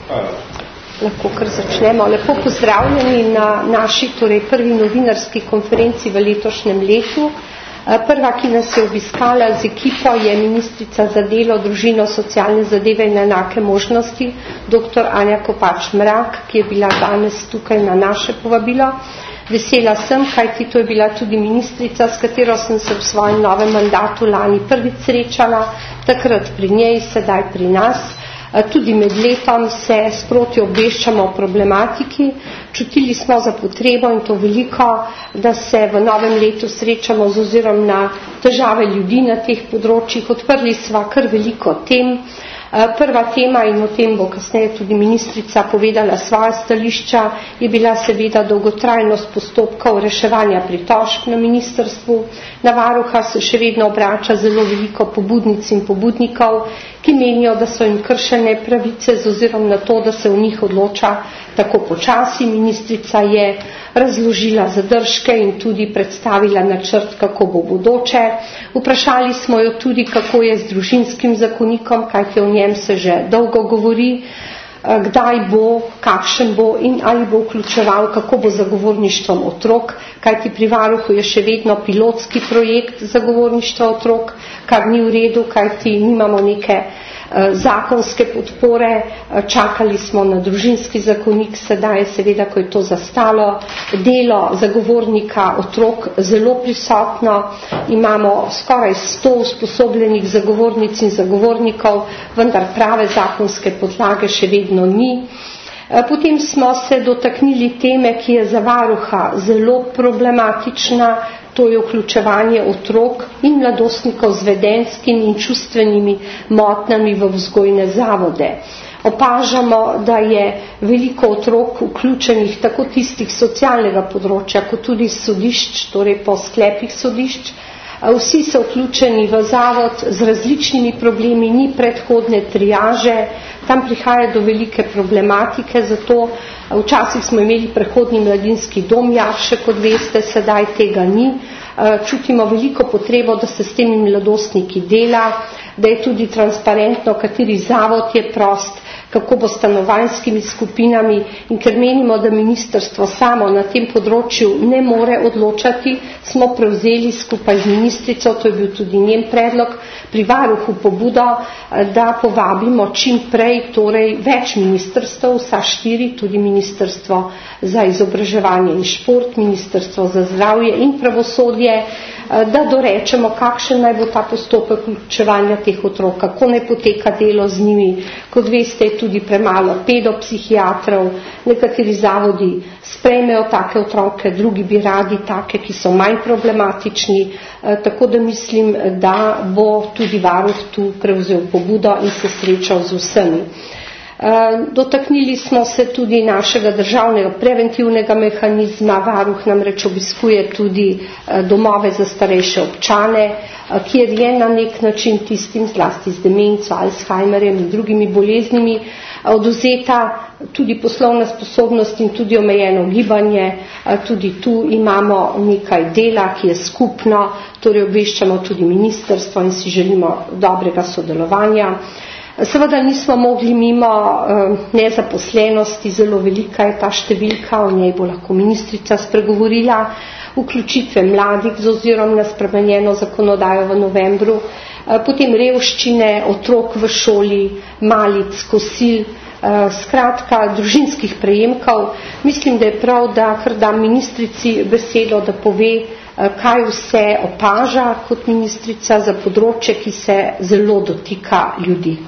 Lahko kar začnemo. Lepo pozdravljeni na naši prvi novinarski konferenci v letošnjem letu. Prva, ki nas je obiskala z ekipo, je ministrica za delo, družino, socialne zadeve in enake možnosti, dr. Anja Kopač Mrak, ki je bila danes tukaj na naše povabilo. Vesela sem, kajti to je bila tudi ministrica, s katero sem se v svojem novem mandatu lani prvič srečala, takrat pri njej, sedaj pri nas. Tudi med letom se sproti obveščamo o problematiki. Čutili smo za potrebo in to veliko, da se v novem letu srečamo z ozirom na težave ljudi na teh področjih. Odprli sva kar veliko tem. Prva tema, in o tem bo kasneje tudi ministrica povedala svoja stališča, je bila seveda dolgotrajnost postopkov reševanja pritožb na ministrstvu. Na varuha se še vedno obrača zelo veliko pobudnic in pobudnikov, ki menijo, da so jim kršene pravice z ozirom na to, da se v njih odloča tako počasi. Ministrica je razložila zadržke in tudi predstavila načrt, kako bo bodoče. Vprašali smo jo tudi, kako je z družinskim zakonikom, kajti o njem se že dolgo govori, kdaj bo, kakšen bo in ali bo vključeval, kako bo zagovorništvom otrok, kajti pri varuhu je še vedno pilotski projekt zagovorništva otrok, kar ni v redu, kajti nimamo neke zakonske podpore, čakali smo na družinski zakonik, sedaj je seveda, ko je to zastalo, delo zagovornika otrok zelo prisotno, imamo skoraj 100 usposobljenih zagovornic in zagovornikov, vendar prave zakonske podlage še vedno ni. Potem smo se dotaknili teme, ki je za varuha zelo problematična, to je vključevanje otrok in mladostnikov z vedenjskimi in čustvenimi motnjami v vzgojne zavode. Opažamo, da je veliko otrok vključenih tako tistih socialnega področja, kot tudi sodišč, torej po sklepih sodišč. Vsi so vključeni v zavod z različnimi problemi, ni predhodne triaže, tam prihaja do velike problematike, zato včasih smo imeli prehodni mladinski dom Jarše, kot veste, sedaj tega ni. Čutimo veliko potrebo, da se s temi mladostniki dela, da je tudi transparentno, kateri zavod je prost, kako bo stanovanjskimi skupinami, in ker menimo, da ministrstvo samo na tem področju ne more odločati, smo prevzeli skupaj z ministrico, to je bil tudi njen predlog, pri varuhu pobudo, da povabimo čim prej, torej več ministrstv, vsa 4, tudi ministrstvo za izobraževanje in šport, ministrstvo za zdravje in pravosodje, da dorečemo, kakšen naj bo ta postopek vključevanja teh otrok, kako naj poteka delo z njimi. Kot veste, je tudi premalo pedopsihiatrov, nekateri zavodi sprejmejo take otroke, drugi bi radi take, ki so manj problematični, tako da mislim, da bo tudi varuh tu prevzel pobudo in se srečal z vsemi. Dotaknili smo se tudi našega državnega preventivnega mehanizma. Varuh namreč obiskuje tudi domove za starejše občane, kjer je na nek način tistim, zlasti z demenco, Alzheimerjem in drugimi boleznimi, odvzeta tudi poslovna sposobnost in tudi omejeno gibanje. Tudi tu imamo nekaj dela, ki je skupno, torej obveščamo tudi ministrstvo in si želimo dobrega sodelovanja. Seveda nismo mogli mimo nezaposlenosti, zelo velika je ta številka, o njej bo lahko ministrica spregovorila, vključitve mladih z ozirom na spremenjeno zakonodajo v novembru, potem revščine, otrok v šoli, malic, kosil, skratka družinskih prejemkov. Mislim, da je prav, da kar dam ministrici besedo, da pove, kaj vse opaža kot ministrica za področje, ki se zelo dotika ljudi.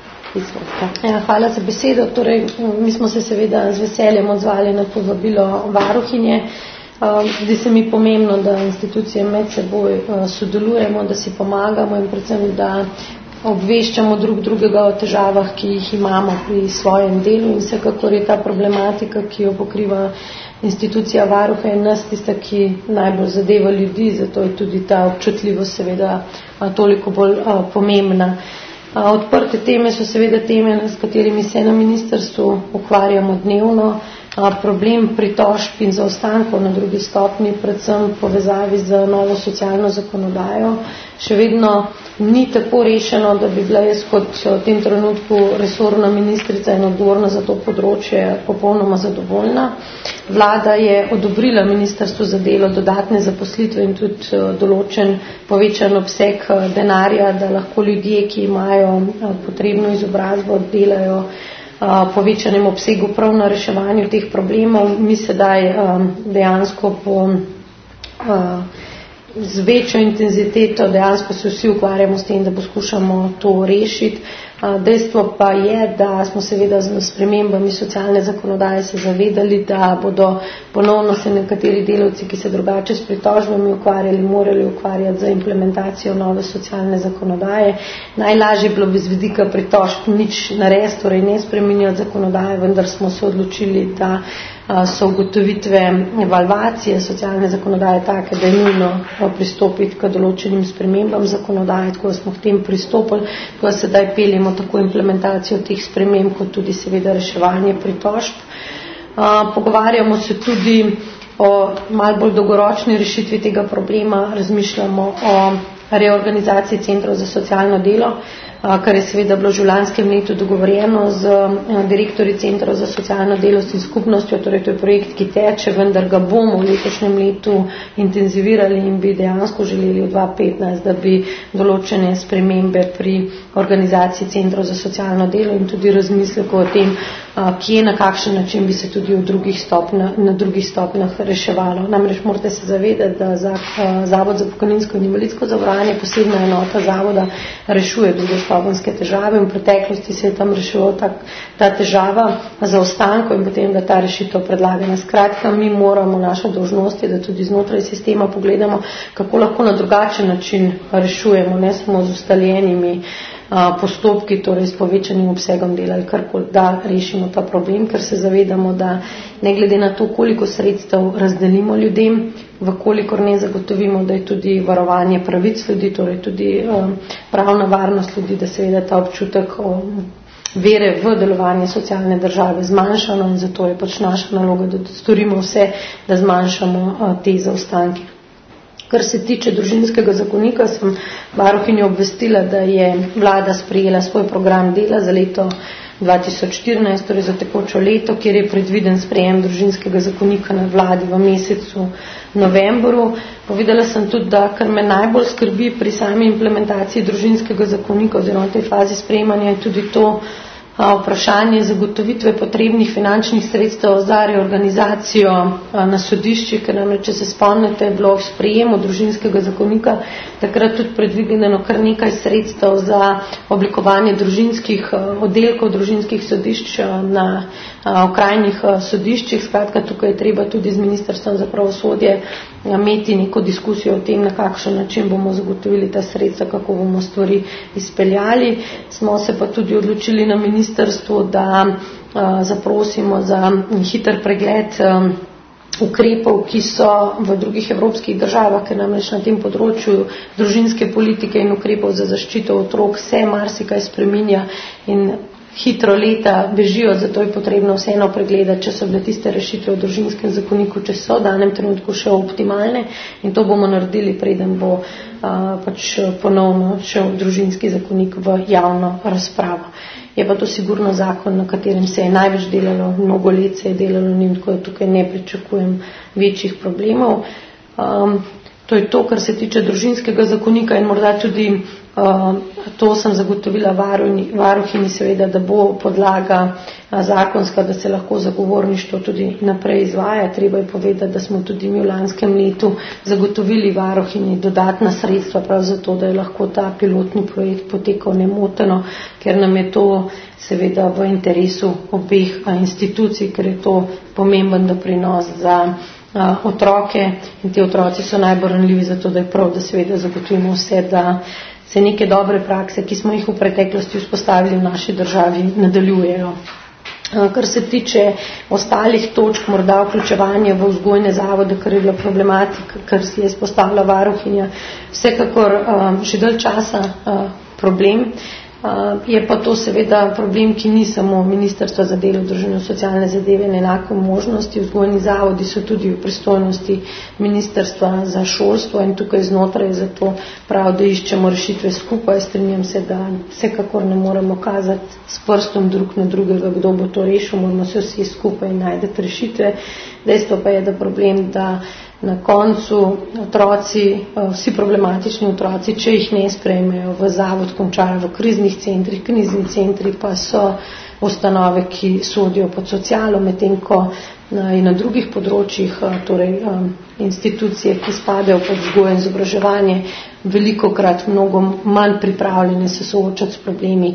Hvala za besedo. Torej, mi smo se seveda z veseljem odzvali na povabilo varuhinje. Zdi se mi pomembno, da institucije med seboj sodelujemo, da si pomagamo in predvsem, da obveščamo drugega o težavah, ki jih imamo pri svojem delu, in vsekakor je ta problematika, ki jo pokriva institucija varuha in nas tista, ki najbolj zadeva ljudi, zato je tudi ta občutljivost seveda toliko bolj pomembna. Odprte teme so seveda teme, s katerimi se na ministrstvu ukvarjamo dnevno. problem pritožb in zaostankov na drugi stopni, predvsem povezavi z novo socialno zakonodajo, še vedno ni tako rešeno, da bi bila jaz kot v tem trenutku resorna ministrica in odgovorna za to področje popolnoma zadovoljna. Vlada je odobrila Ministrstvu za delo dodatne zaposlitve in tudi določen povečan obseg denarja, da lahko ljudje, ki imajo potrebno izobrazbo, delajo povečanem obsegu prav na reševanju teh problemov. Mi sedaj dejansko z večjo intenziteto dejansko se vsi ukvarjamo s tem, da poskušamo to rešiti. Dejstvo pa je, da smo seveda z spremembami socialne zakonodaje se zavedali, da bodo ponovno se nekateri delavci, ki se drugače s pritožbami ukvarjali, morali ukvarjati za implementacijo nove socialne zakonodaje. Najlažje bilo bi z vidika pritožb nič narediti, torej ne spreminjati zakonodaje, vendar smo se odločili, da so ugotovitve evalvacije socialne zakonodaje take, da je nujno pristopiti k določenim spremembam zakonodaje, tako da smo k tem pristopili, tako da sedaj peljemo tako implementacijo teh sprememb, kot tudi seveda reševanje pritožb. Pogovarjamo se tudi o malo bolj dolgoročni rešitvi tega problema, razmišljamo o reorganizaciji centrov za socialno delo, kar je seveda bilo že v lanskem letu dogovorjeno z direktorji centrov za socialno delo in skupnostjo, torej to je projekt, ki teče, vendar ga bomo v letošnjem letu intenzivirali in bi dejansko želeli v 2015, da bi določene spremembe pri organizaciji centrov za socialno delo in tudi razmisleko o tem, kje na kakšen način bi se tudi na drugih stopnjah reševalo. Namreč morate se zavedati, da Zavod za pokojninsko in invalidsko zavarovanje, posebna enota zavoda, rešuje drugostopenjske težave. V preteklosti se je tam reševal ta težava zaostankov in potem, da ta rešitev predlagana. Skratka, mi moramo, naša dolžnost je, da tudi znotraj sistema pogledamo, kako lahko na drugačen način rešujemo, ne samo z ustaljenimi postopki, torej s povečanim obsegom dela ali karkoli, da rešimo ta problem, ker se zavedamo, da ne glede na to, koliko sredstev razdelimo ljudem, vkolikor ne zagotovimo, da je tudi varovanje pravic ljudi, torej tudi pravna varnost ljudi, da seveda ta občutek vere v delovanje socialne države zmanjšano in zato je pač naša naloga, da storimo vse, da zmanjšamo te zaostanke. Kar se tiče družinskega zakonika, sem varuhinjo obvestila, da je vlada sprejela svoj program dela za leto 2014, torej za tekočo leto, kjer je predviden sprejem družinskega zakonika na vladi v mesecu novembru. Povedala sem tudi, da kar me najbolj skrbi pri sami implementaciji družinskega zakonika oziroma v tej fazi sprejemanja je tudi to vprašanje zagotovitve potrebnih finančnih sredstev za reorganizacijo na sodišči, ker namreč, če se spomnite, bilo v sprejemu družinskega zakonika takrat tudi predvideno kar nekaj sredstev za oblikovanje družinskih oddelkov družinskih sodišč na okrajnih sodiščih. Skratka, tukaj je treba tudi z Ministrstvom za pravosodje imeti neko diskusijo o tem, na kakšen način bomo zagotovili ta sredstva, kako bomo stvari izpeljali. Smo se pa tudi odločili na ministrstvu, da zaprosimo za hiter pregled ukrepov, ki so v drugih evropskih državah, ker namreč na tem področju družinske politike in ukrepov za zaščito otrok se marsikaj spreminja in hitro leta bežijo, zato je potrebno vseeno pregledati, če so bile tiste rešitve v družinskem zakoniku, če so v danem trenutku še optimalne in to bomo naredili, preden bo pač ponovno šel družinski zakonik v javno razpravo. Je pa to sigurno zakon, na katerem se je največ delalo, mnogo let se je delalo in tako tukaj ne pričakujem večjih problemov. To je to, kar se tiče družinskega zakonika in morda tudi to sem zagotovila varuhinji seveda, da bo podlaga zakonska, da se lahko zagovorništvo tudi naprej izvaja. Treba je povedati, da smo tudi mi v lanskem letu zagotovili varuhinji dodatna sredstva prav zato, da je lahko ta pilotni projekt potekal nemoteno, ker nam je to seveda v interesu obeh institucij, ker je to pomemben doprinos za otroke in ti otroci so najbolj ranljivi, zato da je prav, da seveda zagotovimo vse, da se neke dobre prakse, ki smo jih v preteklosti vzpostavili v naši državi, nadaljujejo. Kar se tiče ostalih točk, morda vključevanje v vzgojne zavode, kar je bila problematika, kar si je izpostavila varuhinja, vsekakor že dalj časa problem. Je pa to seveda problem, ki ni samo Ministrstva za delo, družino, socialne zadeve in enake možnosti. Vzgojni zavodi so tudi v pristojnosti Ministrstva za šolstvo in tukaj znotraj zato prav, da iščemo rešitve skupaj. Strinjam se, da vsekakor ne moremo kazati s prstom drug na drugega, kdo bo to rešil, moramo se vsi skupaj najti rešitve. Dejstvo pa je, da problem, da na koncu otroci, vsi problematični otroci, če jih ne sprejmejo v zavod, končajo v kriznih centrih. Krizni centri pa so ustanove, ki sodijo pod socialo, medtem ko in na drugih področjih, torej institucije, ki spadajo pod vzgojo in izobraževanje, velikokrat mnogo manj pripravljene se soočati s problemi,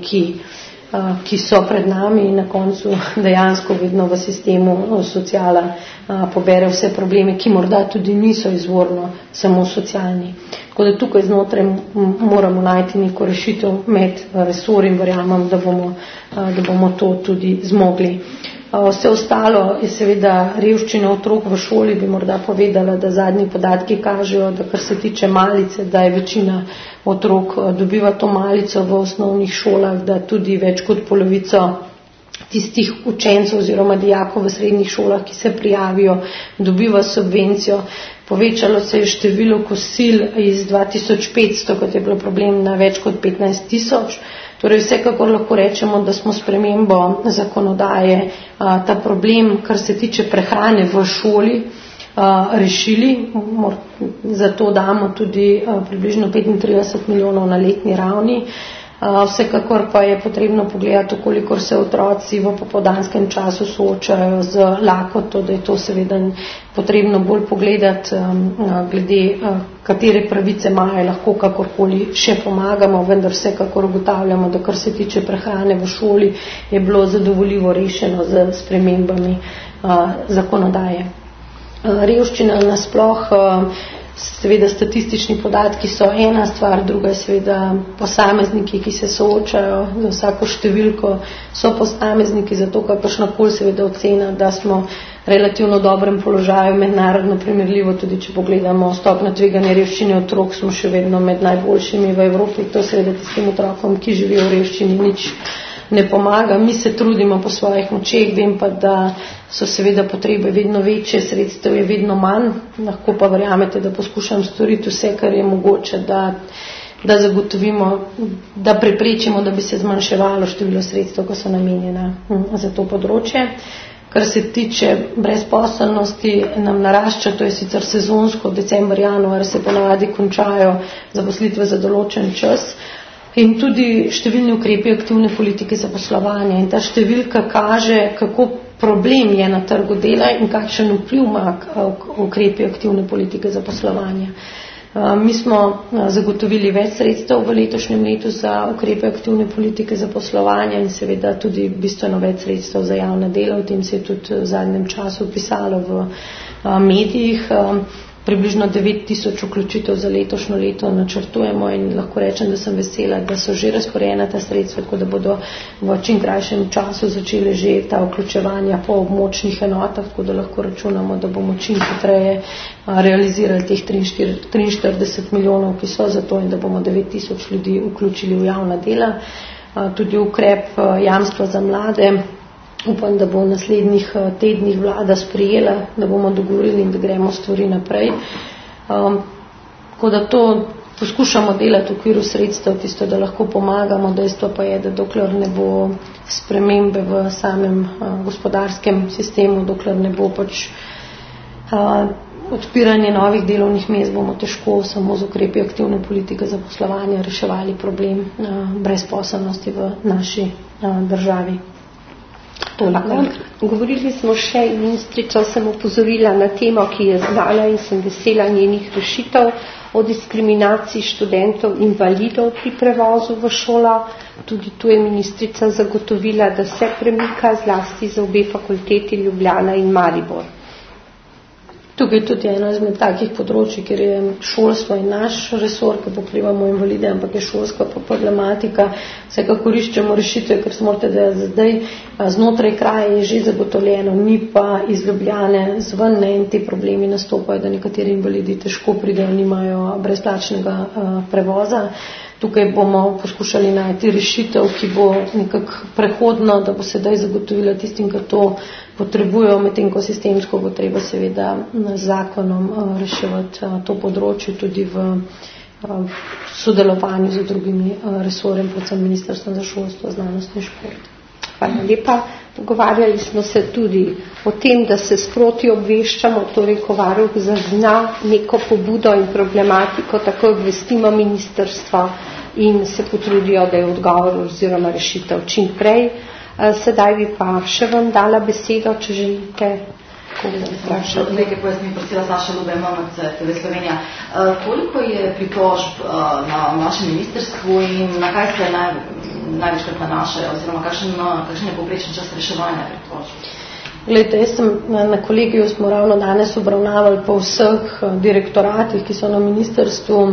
ki so pred nami in na koncu dejansko vedno v sistemu sociala pobere vse probleme, ki morda tudi niso izvorno samo socialni. Tako da tukaj znotraj moramo najti neko rešitev med resori in verjamem, da bomo to tudi zmogli. Vse ostalo je seveda revščina otrok v šoli, bi morda povedala, da zadnji podatki kažejo, da kar se tiče malice, da je večina otrok dobiva to malico v osnovnih šolah, da tudi več kot polovico tistih učencev oziroma dijakov v srednjih šolah, ki se prijavijo, dobiva subvencijo. Povečalo se je število kosil iz 2500, kot je bilo problem, na več kot 15 000. Torej vsekakor lahko rečemo, da smo spremembo zakonodaje ta problem, kar se tiče prehrane v šoli, rešili. Zato damo tudi približno 35 milijonov na letni ravni. Vsekakor pa je potrebno pogledati, koliko se otroci v popoldanskem času soočajo z lakoto, da je to seveda potrebno bolj pogledati, glede katere pravice imajo, lahko kakorkoli še pomagamo, vendar vsekakor ugotavljamo, da kar se tiče prehrane v šoli, je bilo zadovoljivo rešeno z spremembami zakonodaje. Revščina nasploh, seveda statistični podatki so ena stvar, druga je seveda posamezniki, ki se soočajo za vsako številko, so posamezniki, zato kakršnakoli seveda ocena, da smo relativno dobrem položaju, mednarodno primerljivo, tudi če pogledamo stopnjo tveganja revščine otrok, smo še vedno med najboljšimi v Evropi. To seveda tistim otrokom, ki živijo v revščini, nič ne pomaga. Mi se trudimo po svojih močeh, vem pa, da so seveda potrebe vedno večje, sredstev je vedno manj, lahko pa verjamete, da poskušam storiti vse, kar je mogoče, da zagotovimo, da preprečimo, da bi se zmanjševalo število sredstev, ko so namenjena za to področje. Kar se tiče brezposelnosti, nam narašča, to je sicer sezonsko, december, januar se ponavadi končajo zaposlitve za določen čas. In tudi številni ukrepi aktivne politike zaposlovanja. In ta številka kaže, kako problem je na trgu dela in kakšen vpliv ima ukrepi aktivne politike zaposlovanja. Mi smo zagotovili več sredstev v letošnjem letu za ukrepe aktivne politike zaposlovanja in seveda tudi bistveno več sredstev za javna dela. O tem se je tudi v zadnjem času pisalo v medijih. Približno 9000 vključitev za letošnjo leto načrtujemo in lahko rečem, da sem vesela, da so že razporejena ta sredstva, tako da bodo v čim krajšem času začeli že ta vključevanja po območnih enotah, tako da lahko računamo, da bomo čim hitreje realizirali teh 43 milijonov, ki so za to in da bomo 9000 ljudi vključili v javna dela. Tudi ukrep jamstva za mlade. Upam, da bo v naslednjih tednih vlada sprijela, da bomo dogovorili in da gremo stvari naprej. Tako da to poskušamo delati v okviru sredstev, tisto, da lahko pomagamo. Dejstvo pa je, da dokler ne bo spremembe v samem gospodarskem sistemu, dokler ne bo pač odpiranje novih delovnih mest, bomo težko samo z ukrepi aktivne politike zaposlovanja reševali problem brezposelnosti v naši državi. Govorili smo še in ministrico sem opozorila na temo, ki je znala in sem vesela njenih rešitev o diskriminaciji študentov invalidov pri prevozu v šolo. Tudi tu je ministrica zagotovila, da se premika zlasti za obe fakulteti Ljubljana in Maribor. Tukaj je tudi eno izmed takih področij, kjer je šolstvo in naš resor, ki pokrivamo invalide, ampak je šolska problematika. Vsekakor iščemo rešitve, ker se morate, da zdaj znotraj kraja je že zagotovljeno, ni pa iz Ljubljane zven in ti problemi nastopajo, da nekateri invalidi težko pridejo, nimajo brezplačnega prevoza. tukaj bomo poskušali najti rešitev, ki bo nekako prehodno, da bo sedaj zagotovila tistim, ki to potrebujejo, medtem ko sistemsko bo treba seveda z zakonom reševati to področje tudi v sodelovanju z drugimi resorjem, predvsem Ministrstvom za šolstvo, znanost in šport. Hvala lepa. Pogovarjali smo se tudi o tem, da se sproti obveščamo, torej ko varuh zazna neko pobudo in problematiko, tako obvestimo ministrstvo in se potrudijo, da je odgovor oziroma rešitev čim prej. Sedaj bi pa še vam dala besedo, če želite. Nekaj pojasnim, prosila Saša Lube, MMC TV Slovenija. Koliko je pritožb na našem ministrstvu in na kaj se največkrat nanašajo, oziroma kakšen je povprečen čas reševanja pritožb? Glejte, jaz sem na kolegiju smo ravno danes obravnavali po vseh direktoratih, ki so na ministrstvu,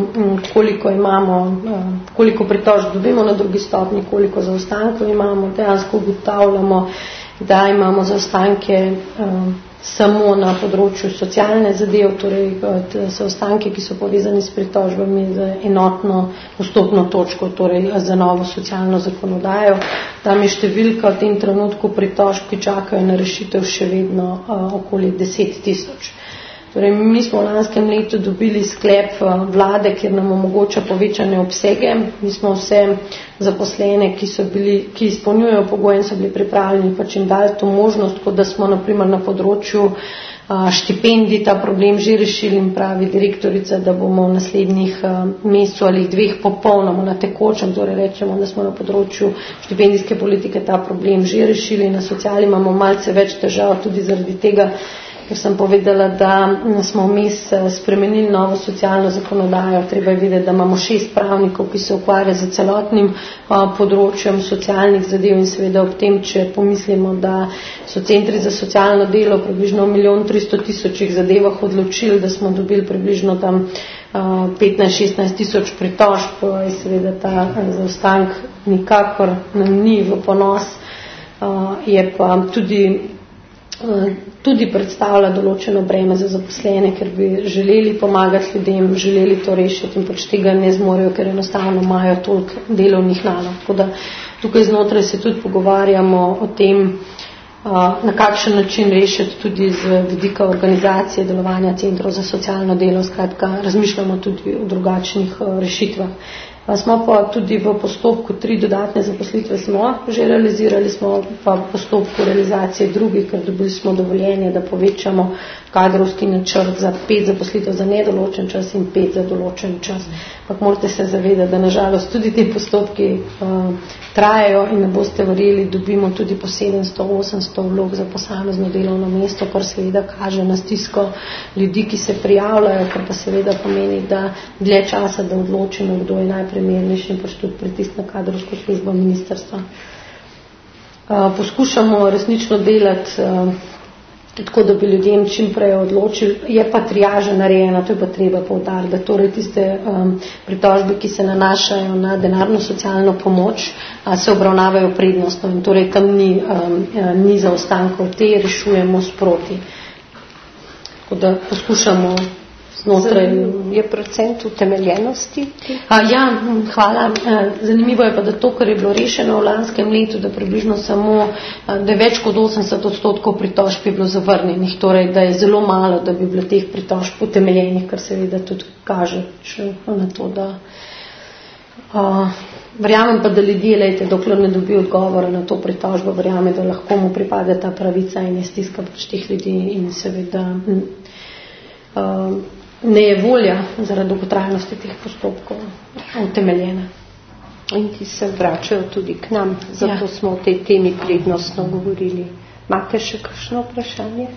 koliko pritožb dobimo na drugi stopni, koliko zaostankov imamo. Dejansko ugotavljamo, da imamo zaostanke samo na področju socialne zadev, torej zaostanke, ki so povezani s pritožbami z enotno vstopno točko, torej za novo socialno zakonodajo. Tam je številka v tem trenutku pritožb, ki čakajo na rešitev, še vedno okoli 10 000. Torej, mi smo v lanskem letu dobili sklep vlade, kjer nam omogoča povečane obsege. Mi smo vse zaposlene, ki izpolnjujejo pogoje in so bili pripravljeni, pač jim dali to možnost, kot da smo naprimer na področju štipendij ta problem že rešili, in pravi direktorica, da bomo v naslednjih mesecu ali 2 popolnoma na tekočem, torej rečemo, da smo na področju štipendijske politike ta problem že rešili. Na sociali imamo malce več težav tudi zaradi tega, ker sem povedala, da smo vmes spremenili novo socialno zakonodajo. Treba je videti, da imamo 6 pravnikov, ki se ukvarjajo z celotnim področjem socialnih zadev, in seveda ob tem, če pomislimo, da so centri za socialno delo približno 1 300 000 zadevah odločili, da smo dobili približno tam 15-16 tisoč pritožb, je seveda ta zaostank nikakor nam ni v ponos, je pa tudi predstavlja določeno breme za zaposlene, ker bi želeli pomagati ljudem, želeli to rešiti in pač tega ne zmorejo, ker enostavno imajo toliko delovnih nalog. Tako da tukaj znotraj se tudi pogovarjamo o tem, na kakšen način rešiti tudi z vidika organizacije delovanja centrov za socialno delo. Skratka, razmišljamo tudi o drugačnih rešitvah. Smo pa tudi v postopku 3 dodatne zaposlitve smo že realizirali, smo pa v postopku realizacije drugih, ker dobili smo dovoljenje, da povečamo kadrovski načrt za 5 zaposlitev za nedoločen čas in 5 za določen čas. Ampak morate se zavedati, da nažalost tudi ti postopki trajajo in ne boste verjeli, dobimo tudi po 700-800 vlog za posamezno delovno mesto, kar seveda kaže na stisko ljudi, ki se prijavljajo, kar pa seveda pomeni, da dlje časa, da odločimo, kdo je najprimernejši, in pač tudi pritisk na kadrovsko službo ministrstva. Poskušamo resnično delati tako, da bi ljudem čim prej odločili. Je pa triaža narejena, to je pa treba poudariti, da torej tiste pritožbe, ki se nanašajo na denarno socialno pomoč, se obravnavajo prednostno in torej tam ni zaostankov, te rešujemo sproti. Tako da poskušamo znotraj. Je procent utemeljenosti? Ja, hvala. Zanimivo je pa, da to, kar je bilo rešeno v lanskem letu, da približno samo, da je več kot 80% pritožb je bilo zavrnjenih, torej da je zelo malo, da bi bilo teh pritožb utemeljenih, kar seveda tudi kaže na to, da verjamem pa, da ljudje, lejte, dokler ne dobi odgovora na to pritožbo, verjame, da lahko mu pripade ta pravica in je stiska pač teh ljudi in seveda ne je volja zaradi dolgotrajnosti teh postopkov utemeljena. In ti se vračajo tudi k nam, zato smo o tej temi prednostno govorili. Imate še kakšno vprašanje?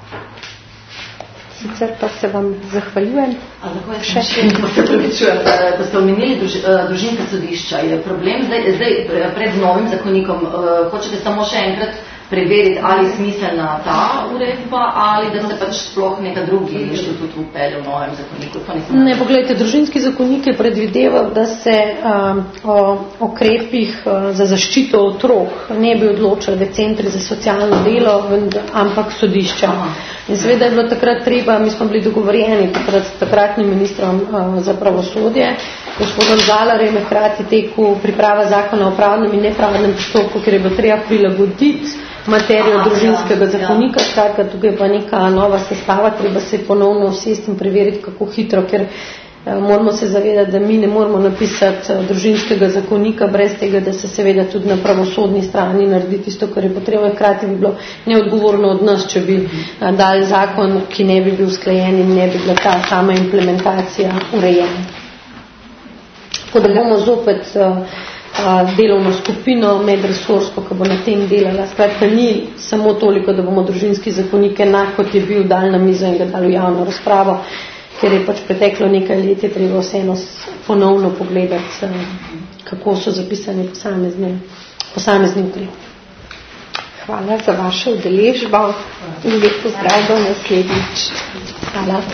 Sicer pa se vam zahvaljujem. Lahko še prepričujem, da ste omenili družinska sodišča. Je problem zdaj pred novim zakonikom, hočete samo še enkrat preveriti, ali je smiselna ta uredba, ali da se pač sploh neka drugi inštitut upelje v novem zakoniku. Ne, pogledajte, družinski zakonik je predvideval, da se o okrepih za zaščito otrok ne bi odločali centri za socialno delo, ampak sodišča. In seveda je bilo takrat treba, mi smo bili dogovorjeni takratnim ministrom za pravosodje, gospodom Zalarjem je hkrati teku priprava zakona o pravnem in nepravnem postopku, ker je bilo treba prilagoditi materijo družinskega zakonika, skratka tukaj pa neka nova sestava, treba se ponovno usesti in preveriti, kako hitro, ker moramo se zavedati, da mi ne moramo napisati družinskega zakonika brez tega, da se seveda tudi na pravosodni strani naredi tisto, kar je potrebno. Hkrati bi bilo neodgovorno od nas, če bi dali zakon, ki ne bi bil usklajen in ne bi bila ta sama implementacija urejena. Tako da bomo zopet delovno skupino medresorsko, ki bo na tem delala. Skratka, ni samo toliko, da bomo družinski zakonik enak, kot je bil dal na mizo in ga dal v javno razpravo, ker je pač preteklo nekaj let, je treba vseeno ponovno pogledati, kako so zapisani posamezni ukrepi. Hvala za vašo udeležbo in lep pozdrav do naslednjič. Hvala.